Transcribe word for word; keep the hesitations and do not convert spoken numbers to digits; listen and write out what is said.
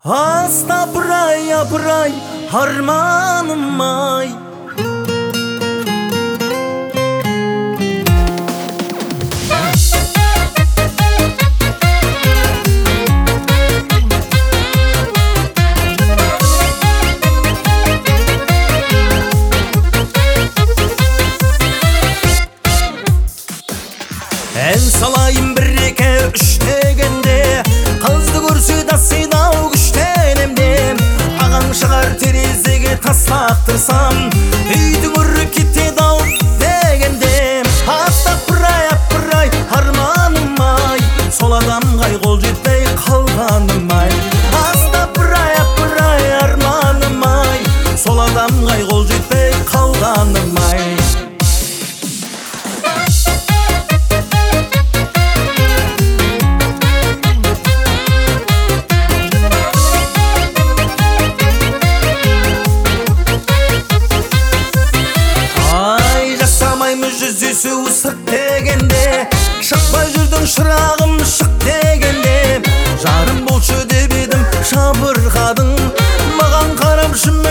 Астапырай, апырай, арманым-ай. Ән салайын бір екі үш дегенде, қызды көрсе да сыйнау күштенемде. Ағаң шығар терезеге тастап тұрсам, үйді көріп кетеді-ау дегенде. Астапырай, апырай, арманым-ай, сол адамға қол жетпей қалғаным-ай. Астапырай, апырай, арманым-ай, сол адамға қол жетпей қалғаным-ай. Жүздесу сырт дегенде, шықпай жүрдің шырағым шық дегенде. Жарым болшы деп едім, жабырқадың, маған қарап шын